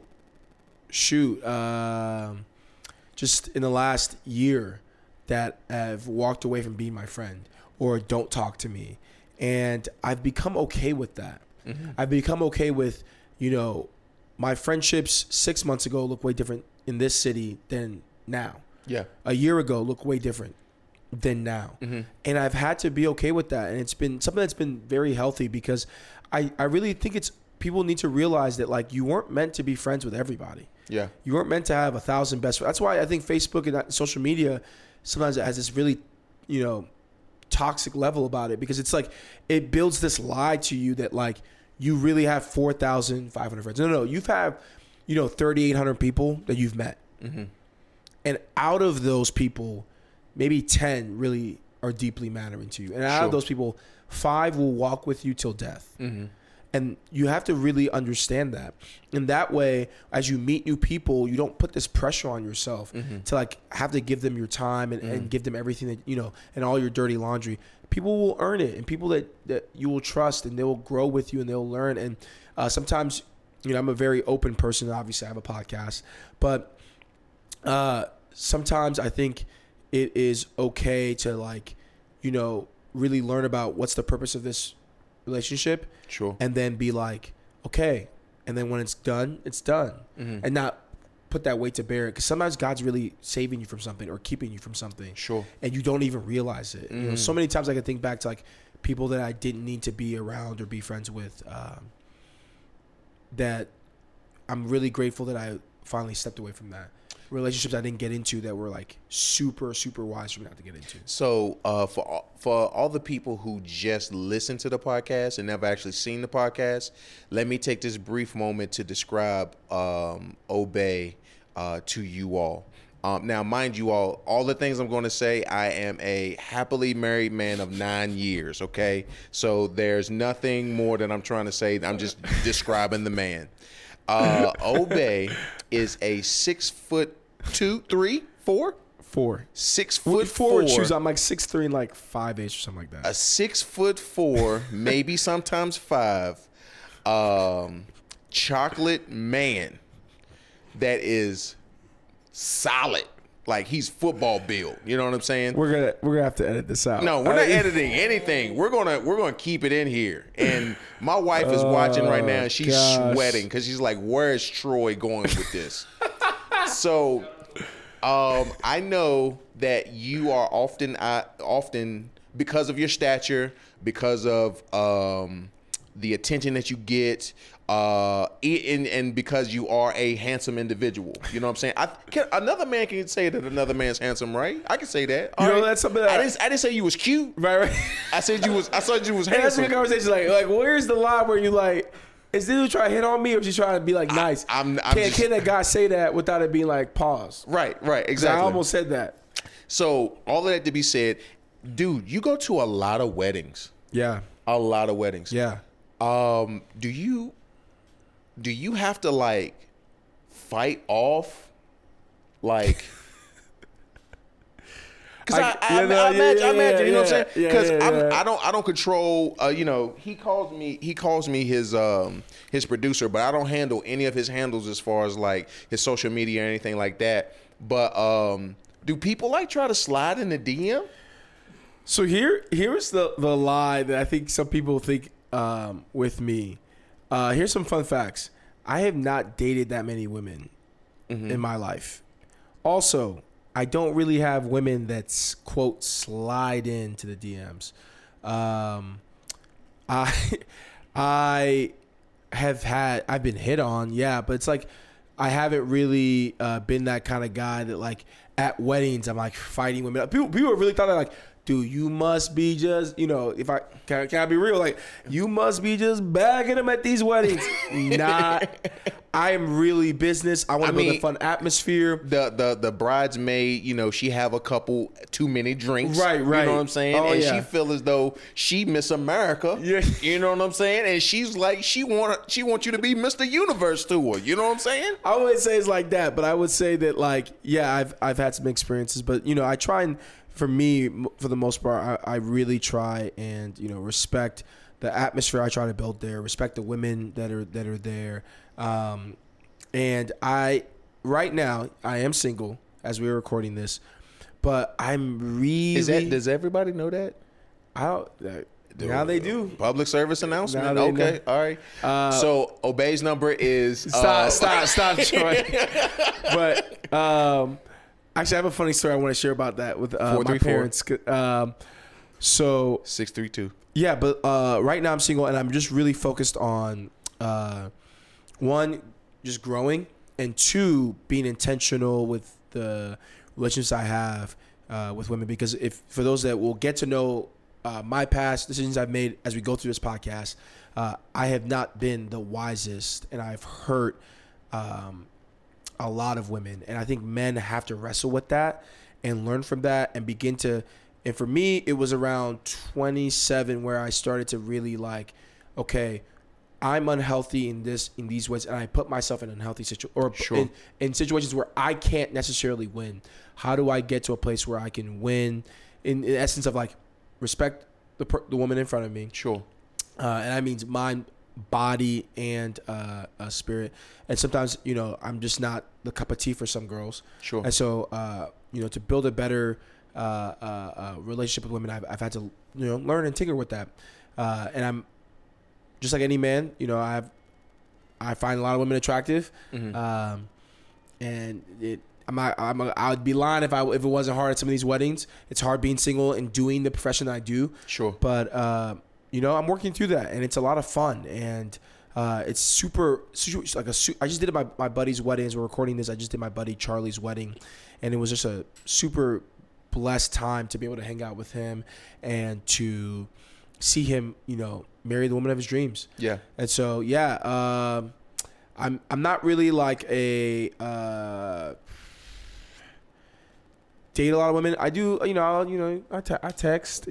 just in the last year that have walked away from being my friend or don't talk to me. And I've become okay with that. I've become okay with, my friendships 6 months ago look way different in this city than now. Yeah. A year ago look way different than now. And I've had to be okay with that. And it's been something that's been very healthy because I really think it's people need to realize that like you weren't meant to be friends with everybody. Yeah. You weren't meant to have 1,000 best friends. That's why I think Facebook and social media sometimes it has this really, toxic level about it, because it's like it builds this lie to you that like you really have 4,500 friends. No, you've have 3,800 people that you've met, and out of those people, maybe 10 really are deeply mattering to you, and out of those people, 5 will walk with you till death. And you have to really understand that. And that way, as you meet new people, you don't put this pressure on yourself to like have to give them your time and give them everything that, and all your dirty laundry. People will earn it, and people that you will trust, and they will grow with you and they'll learn. And sometimes, I'm a very open person. Obviously, I have a podcast, but sometimes I think it is okay to like, really learn about what's the purpose of this relationship. Sure. And then be like, okay. And then when it's done, it's done. And not put that weight to bear. Because sometimes God's really saving you from something or keeping you from something. Sure. And you don't even realize it. So many times I can think back to like people that I didn't need to be around or be friends with, that I'm really grateful that I finally stepped away from that. Relationships I didn't get into that were like super, super wise for me not to get into. So for all the people who just listen to the podcast and never actually seen the podcast, let me take this brief moment to describe Obey to you all. Now, mind you all the things I'm going to say, I am a happily married man of 9 years, okay? So there's nothing more that I'm trying to say. I'm just describing the man. Obey is a 6'2", 3, 4? 4. 6'4". 4 shoes. I'm like 6'3" and like 5'8" or something like that. A 6'4", maybe sometimes 5, chocolate man that is solid. Like he's football built. You know what I'm saying? We're gonna have to edit this out. No, we're not editing anything. We're gonna keep it in here. And my wife is watching right now, and she's sweating because she's like, "Where is Troy going with this?" So, I know that you are often because of your stature, because of the attention that you get, and because you are a handsome individual. You know what I'm saying? Another man can say that another man's handsome, right? I can say that. That's something that I didn't say you was cute. Right. I said you was handsome. That's a conversation. Like, where's the line where you like, is this dude trying to hit on me, or is he trying to be like nice? Can that guy say that without it being like pause? Right, exactly. I almost said that. So all of that to be said, dude, you go to a lot of weddings. Yeah. A lot of weddings. Yeah. Do you have to like fight off like? Because I imagine, you know what I'm saying? Because I don't control. He calls me his producer, but I don't handle any of his handles as far as like his social media or anything like that. But do people like try to slide in the DM? So here's the lie that I think some people think with me. Here's some fun facts. I have not dated that many women in my life. Also, I don't really have women that's quote slide into the DMs. I've been hit on, yeah, but it's like I haven't really been that kind of guy that like at weddings I'm like fighting women. People really thought that like, dude, you must be just, if I can I be real, like you must be just bagging them at these weddings. Not. I am really business. I want to build a fun atmosphere. The bridesmaid, she have a couple too many drinks. Right. You know what I'm saying? Oh, and yeah. she feel as though she Miss America. Yeah. You know what I'm saying? And she's like, she want you to be Mr. Universe to her. You know what I'm saying? I wouldn't say it's like that, but I would say that like, yeah, I've had some experiences, but I try and. For me, for the most part, I really try and respect the atmosphere I try to build there, respect the women that are there, and right now I am single as we are recording this, but I'm really. Does everybody know that? Now they do. Public service announcement. Okay, know. All right. So Obey's number is stop, Troy. But. Actually, I have a funny story I want to share about that with my parents. So 632. Yeah, but right now I'm single and I'm just really focused on one, just growing, and two, being intentional with the relationships I have with women. Because if for those that will get to know my past decisions I've made as we go through this podcast, I have not been the wisest, and I've hurt a lot of women. And I think men have to wrestle with that and learn from that and begin to. And for me, it was around 27 where I started to really like, okay, I'm unhealthy in these ways, and I put myself in unhealthy situations, in situations where I can't necessarily win. How do I get to a place where I can win? In essence of like respect the woman in front of me. Sure. And that means mind, body, and spirit. And sometimes, I'm just not the cup of tea for some girls. Sure. And so, to build a better relationship with women, I've had to, learn and tinker with that. And I'm just like any man, I find a lot of women attractive. Mm-hmm. And I would be lying if it wasn't hard at some of these weddings. It's hard being single and doing the profession that I do. Sure. But I'm working through that, and it's a lot of fun, and it's super like I just did my buddy's wedding. As we're recording this, I just did my buddy Charlie's wedding, and it was just a super blessed time to be able to hang out with him and to see him, marry the woman of his dreams. Yeah. And so, I'm not really like a date a lot of women. I do, I text,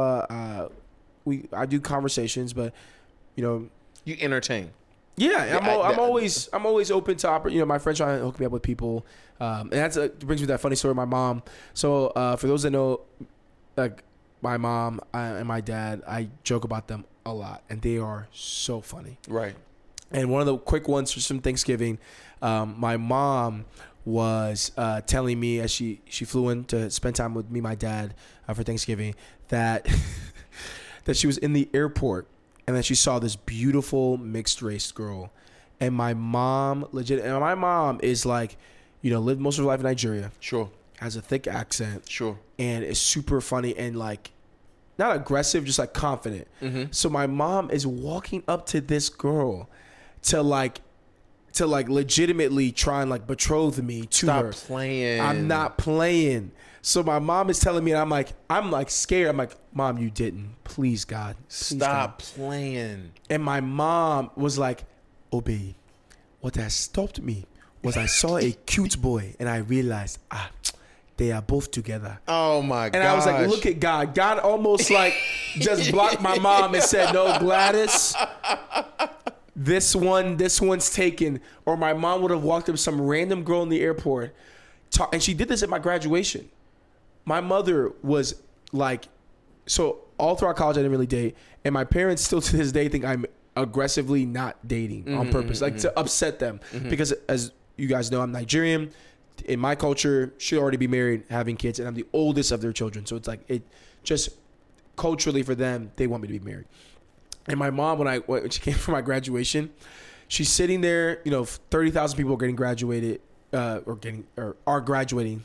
I do conversations, but you entertain. Yeah, I'm always open to my friends trying to hook me up with people, and that brings me to that funny story of my mom. So for those that know, like my mom and my dad, I joke about them a lot, and they are so funny. Right. And one of the quick ones from Thanksgiving, my mom was telling me as she flew in to spend time with me, my dad, for Thanksgiving, that that she was in the airport and that she saw this beautiful mixed race girl, and my mom is like, lived most of her life in Nigeria. Sure. Has a thick accent. Sure. And is super funny and like not aggressive, just like confident. Mm-hmm. So my mom is walking up to this girl to legitimately try and like betroth me to her. Stop playing. I'm not playing. So my mom is telling me, and I'm like scared. I'm like, Mom, you didn't. Please, God. Stop playing. And my mom was like, Obey. What has stopped me was I saw a cute boy and I realized, they are both together. Oh my God. And I was like, look at God. God almost like just blocked my mom and said, no, Gladys, this one's taken. Or my mom would have walked up to some random girl in the airport. And she did this at my graduation. My mother was like, so all throughout college I didn't really date. And my parents still to this day think I'm aggressively not dating on purpose, like to upset them. Because as you guys know, I'm Nigerian. In my culture, should already be married, having kids, and I'm the oldest of their children. So it's like, it just culturally for them, they want me to be married. And my mom, when she came for my graduation, she's sitting there, 30,000 people are getting graduated, are graduating.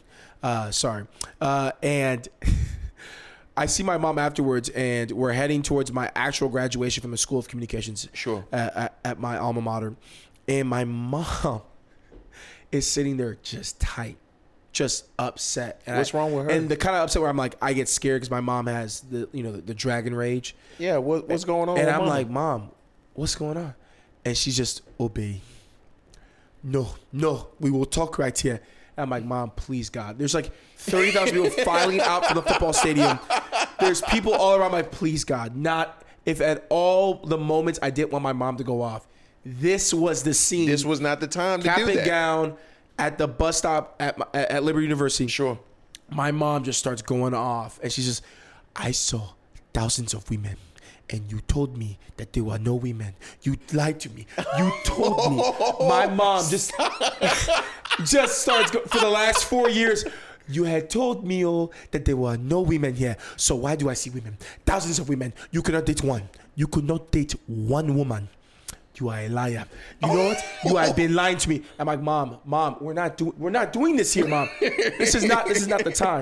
And I see my mom afterwards, and we're heading towards my actual graduation from the School of Communications. Sure. At my alma mater. And my mom is sitting there just tight, just upset. And what's wrong with her? And the kind of upset where I'm like, I get scared because my mom has the dragon rage. Yeah, what's going on? And I'm like, Mom, what's going on? And she's just, Obey. No, we will talk right here. And I'm like, Mom, please, God. There's like 30,000 people filing out from the football stadium. There's people all around. Like, please, God, not if at all the moments I didn't want my mom to go off. This was the scene. This was not the time to Cap do that. and gown at the bus stop at Liberty University. Sure. My mom just starts going off, and she's just, I saw thousands of women, and you told me that there were no women. You lied to me. You told me. My mom just starts for the last 4 years. You had told me that there were no women here. So why do I see women? Thousands of women. You cannot date one. You could not date one woman. You are a liar. You know what? You have been lying to me. I'm like, Mom, we're not doing this here, Mom. This is not the time.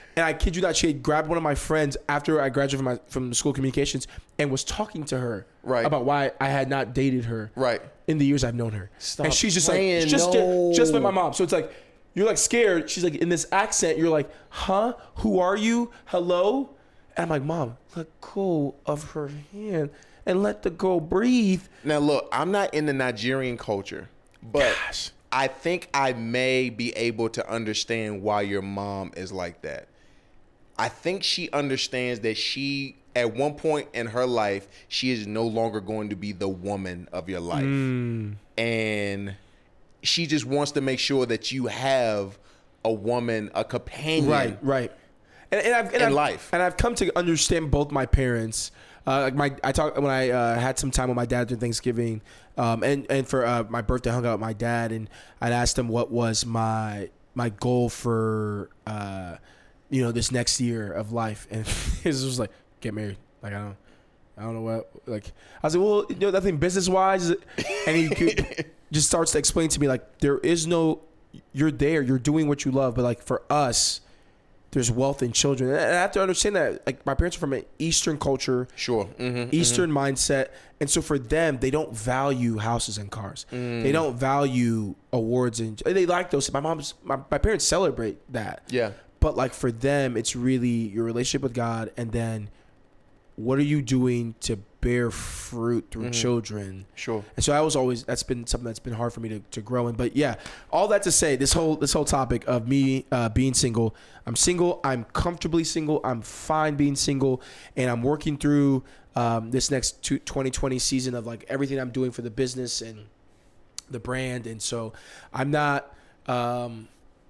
And I kid you not, she had grabbed one of my friends after I graduated from the school of communications and was talking to her about why I had not dated her in the years I've known her. Stop and she's just playing, like, just like my mom. So it's like, you're like scared. She's like, in this accent, you're like, huh? Who are you? Hello? And I'm like, Mom, let go of her hand and let the girl breathe. Now, look, I'm not in the Nigerian culture, but I think I may be able to understand why your mom is like that. I think she understands that she, at one point in her life, she is no longer going to be the woman of your life. And she just wants to make sure that you have a woman, a companion. Right. And life. And I've come to understand both my parents. When I had some time with my dad during Thanksgiving, and for my birthday, I hung out with my dad, and I'd asked him what was my goal for this next year of life, and his was like, get married. Like I don't know what. Like I was like, well, nothing business wise, and he just starts to explain to me like there is no. You're there. You're doing what you love, but like for us. There's wealth in children. And I have to understand that, like, my parents are from an Eastern culture. Sure. Eastern mindset. And so for them, they don't value houses and cars. They don't value awards. And they like those. My parents celebrate that. Yeah. But, like, for them, it's really your relationship with God. And then what are you doing to bear fruit through children? Sure. And so that's been something that's been hard for me to grow in. But yeah, all that to say, this whole topic of me being single, I'm single, I'm comfortably single, I'm fine being single, and I'm working through this next 2020 season of like everything I'm doing for the business and the brand. And so I'm not I'm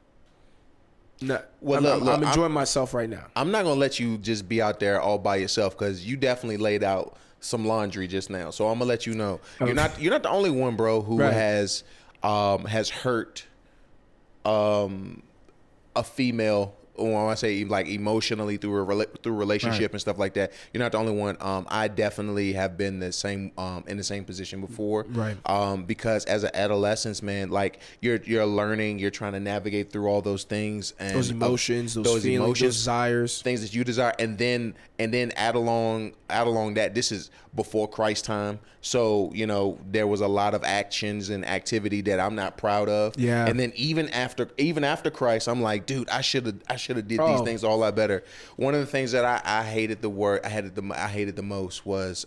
enjoying myself right now. I'm not gonna let you just be out there all by yourself because you definitely laid out some laundry just now. So I'm gonna let you know you're not the only one, bro, who has hurt a female. When I say like emotionally through relationship and stuff like that, you're not the only one. I definitely have been in the same position before. Right. Because as an adolescent, man, like you're learning, you're trying to navigate through all those things and those emotions, those feelings, those desires, things that you desire, and then add along that this is before Christ time. So there was a lot of actions and activity that I'm not proud of. Yeah. And then even after Christ, I'm like, dude, I should have did these things a lot better. One of the things that I hated the most was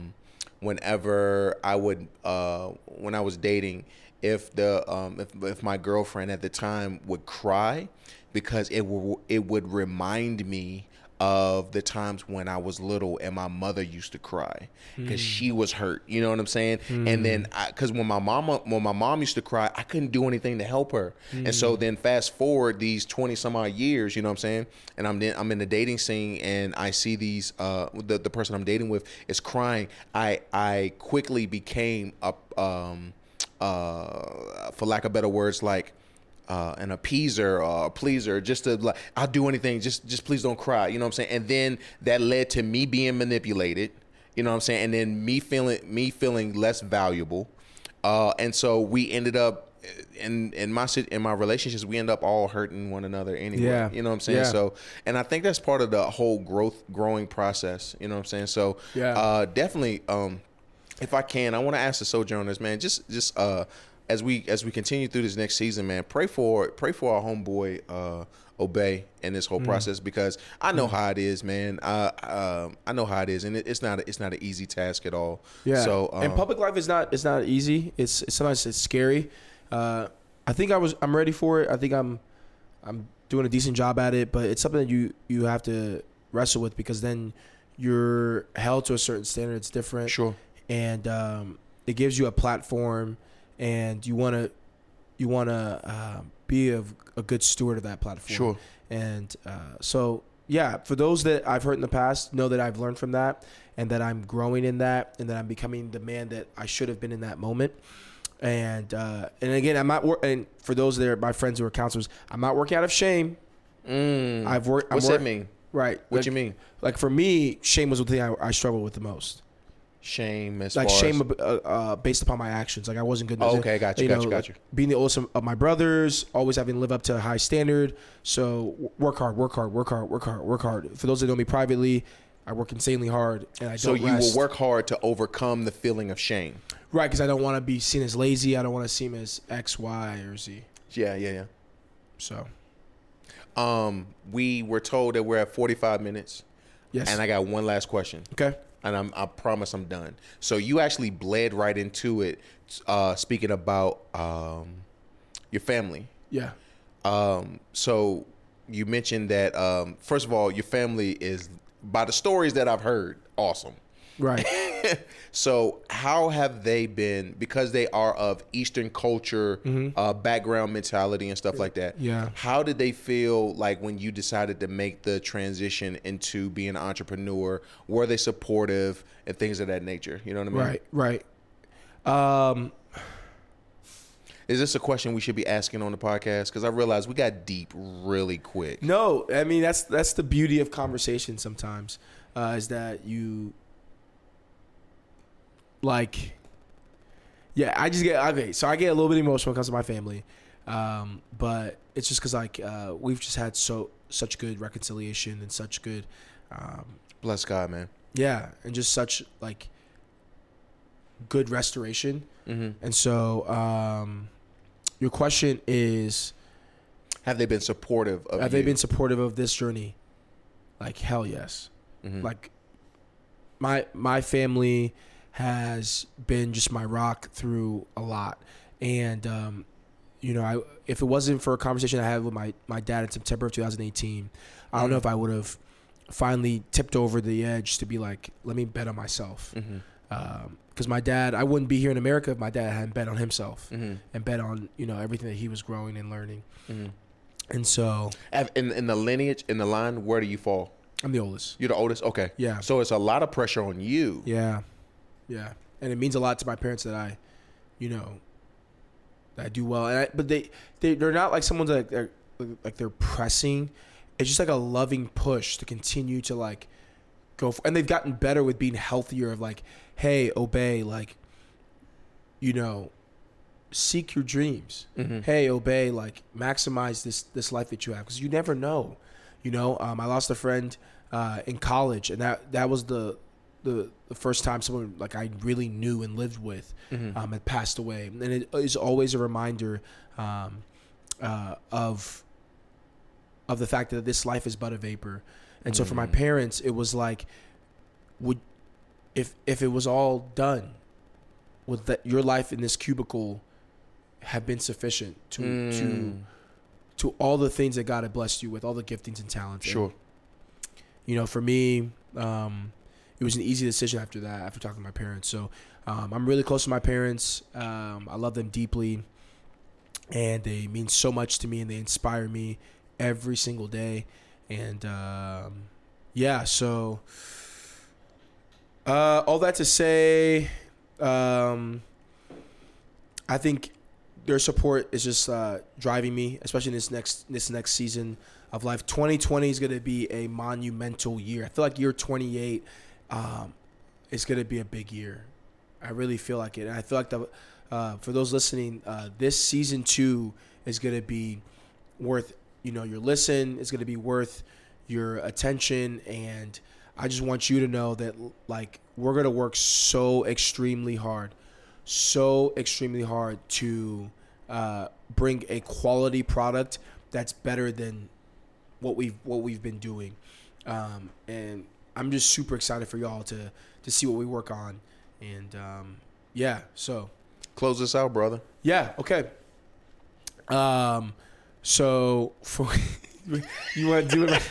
whenever I would when I was dating, if my girlfriend at the time would cry because it would remind me of the times when I was little and my mother used to cry because she was hurt. You know what I'm saying? And then because when my mom used to cry, I couldn't do anything to help her. And so then fast forward these 20 some odd years, you know what I'm saying? And I'm in the dating scene and I see these the person I'm dating with is crying. I quickly became for lack of better words, like an appeaser or a pleaser, just to like, I'll do anything, just please don't cry, you know what I'm saying? And then that led to me being manipulated, you know what I'm saying? And then me feeling less valuable. And so we ended up in my relationships, we end up all hurting one another anyway. Yeah. You know what I'm saying? Yeah. So, and I think that's part of the whole growing process, you know what I'm saying? So definitely, if I can, I want to ask the Sojourners, man, just as we continue through this next season, man, pray for our homeboy Obey in this whole process, because I know how it is, man. I know how it is, and it's not an easy task at all. Yeah. So and public life is not easy. It's sometimes it's scary. I think I'm ready for it. I think I'm doing a decent job at it, but it's something that you have to wrestle with, because then you're held to a certain standard. It's different. Sure. And it gives you a platform. And you want to be a good steward of that platform. Sure. And so, yeah, for those that I've hurt in the past, know that I've learned from that, and that I'm growing in that, and that I'm becoming the man that I should have been in that moment. And again, I'm not. And for those that are my friends who are counselors, I'm not working out of shame. What's that mean? Right. What you mean? Like for me, shame was the thing I struggled with the most. Shame as like far shame as... based upon my actions. Like I wasn't good. Oh, okay, got you. Like being the oldest of my brothers, always having to live up to a high standard. So work hard. For those that know me privately, I work insanely hard, and I don't. So you rest. will work hard to overcome the feeling of shame. Right, because I don't want to be seen as lazy. I don't want to seem as X, Y, or Z. Yeah. So, we were told that we're at 45 minutes. yes. And I got one last question. Okay. And I promise I'm done. So you actually bled right into it, speaking about your family. Yeah. So you mentioned that, first of all, your family is, by the stories that I've heard, awesome. Right. So how have they been, because they are of Eastern culture, background, mentality, and stuff like that? Yeah. How did they feel like when you decided to make the transition into being an entrepreneur? Were they supportive and things of that nature? You know what I mean? Right. Is this a question we should be asking on the podcast? Because I realized we got deep really quick. No, I mean that's the beauty of conversation sometimes, is that you like, yeah. I just get okay. So I get a little bit emotional when it comes to my family, but it's just because like we've just had such good reconciliation and such good, Bless God, man. yeah, and just such like good restoration. And so your question is, Have they been supportive of have you? they been supportive of this journey? Like hell yes. Like my family has been just my rock through a lot, and you know, if it wasn't for a conversation I had with my dad in September of 2018, I don't know if I would have finally tipped over the edge to be like, let me bet on myself. Because my dad, I wouldn't be here in America if my dad hadn't bet on himself and bet on, you know, everything that he was growing and learning. And so In the lineage, in the line, where do you fall? I'm the oldest. You're the oldest? Okay. Yeah. So it's a lot of pressure on you. Yeah. Yeah. And it means a lot to my parents that I, you know, that I do well. And but they're not like someone that they're pressing. It's just like a loving push to continue to like go for, and they've gotten better with being healthier of like, hey, obey, like, you know, seek your dreams. Hey, obey, like maximize this life that you have, because you never know. You know, I lost a friend in college, and that was the first time someone like I really knew and lived with had passed away, and it is always a reminder of the fact that this life is but a vapor. And so for my parents, it was like, if it was all done, would that your life in this cubicle have been sufficient to all the things that God had blessed you with, all the giftings and talents? Sure. And, you know, for me, it was an easy decision after that, after talking to my parents. So I'm really close to my parents. I love them deeply, and they mean so much to me, and they inspire me every single day. And yeah, so all that to say, I think their support is just driving me, especially in this next season of life. 2020 is going to be a monumental year. I feel like year 28 is going to be a big year. I really feel like it. And I feel like for those listening, this season 2 is going to be worth, you know, your listen. It's going to be worth your attention. And I just want you to know that, like, we're going to work so extremely hard to bring a quality product that's better than what we've been doing. And I'm just super excited for y'all to see what we work on. And yeah, so Close this out, brother. yeah, okay. So for you want to do it?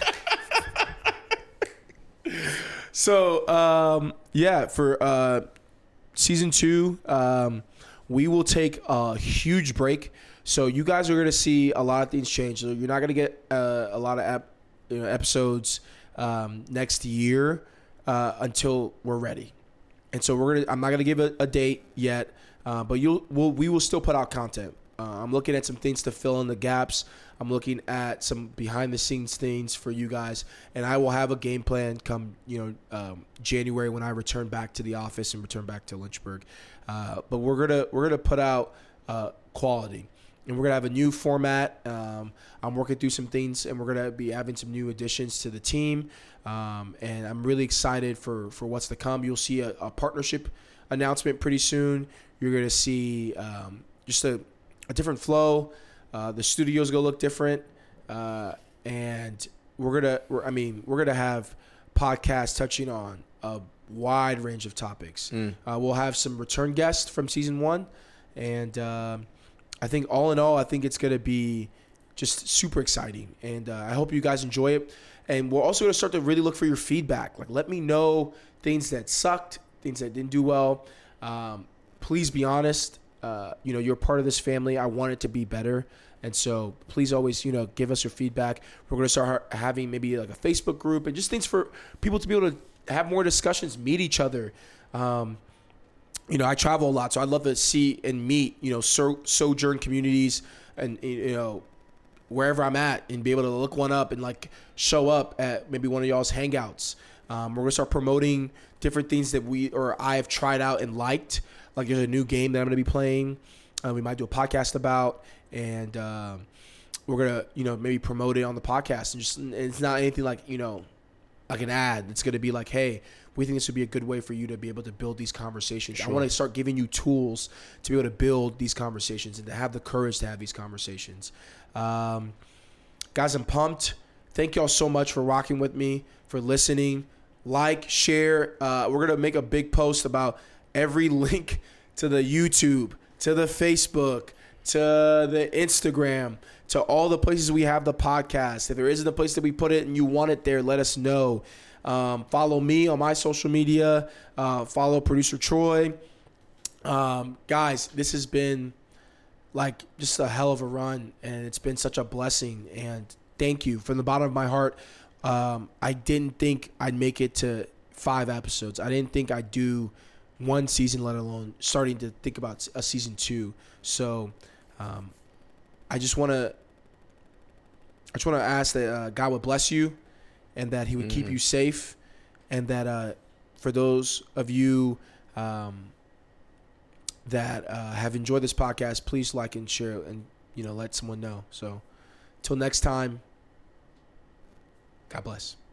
So yeah, for season 2, we will take a huge break. So you guys are going to see a lot of things change. So you're not going to get a lot of episodes next year until we're ready. And so I'm not going to give a date yet, but we will still put out content. I'm looking at some things to fill in the gaps. I'm looking at some behind the scenes things for you guys, and I will have a game plan come January when I return back to the office and return back to Lynchburg. But we're gonna put out quality, and we're gonna have a new format. I'm working through some things, and we're gonna be having some new additions to the team, and I'm really excited for what's to come. You'll see a partnership announcement pretty soon. You're gonna see just a different flow. The studio's gonna look different, and we're gonna have podcasts touching on a wide range of topics. We'll have some return guests from season 1, and I think all in all, I think it's gonna be just super exciting, and I hope you guys enjoy it. And we're also gonna start to really look for your feedback. Like, let me know things that sucked, things that didn't do well. Please be honest. You're part of this family. I want it to be better. And so please always, give us your feedback. We're going to start having maybe like a Facebook group and just things for people to be able to have more discussions, meet each other. I travel a lot, so I'd love to see and meet, sojourn communities and, wherever I'm at, and be able to look one up and like show up at maybe one of y'all's hangouts. We're going to start promoting different things that I have tried out and liked. Like, there's a new game that I'm going to be playing. We might do a podcast about, and we're going to, maybe promote it on the podcast. And it's not anything like, like an ad. It's going to be like, hey, we think this would be a good way for you to be able to build these conversations. Sure. I want to start giving you tools to be able to build these conversations and to have the courage to have these conversations. Guys, I'm pumped. Thank y'all so much for rocking with me, for listening. Like, share. We're going to make a big post about every link to the YouTube, to the Facebook, to the Instagram, to all the places we have the podcast. If there isn't a place that we put it and you want it there, let us know. Follow me on my social media. Follow producer Troy. Guys, this has been like just a hell of a run, and it's been such a blessing. And thank you from the bottom of my heart. I didn't think I'd make it to 5 episodes. I didn't think I'd do 1 season, let alone starting to think about a season 2. So I just want to ask that God would bless you, and that he would keep you safe, and that for those of you that have enjoyed this podcast, please like and share and let someone know. So till next time, God bless.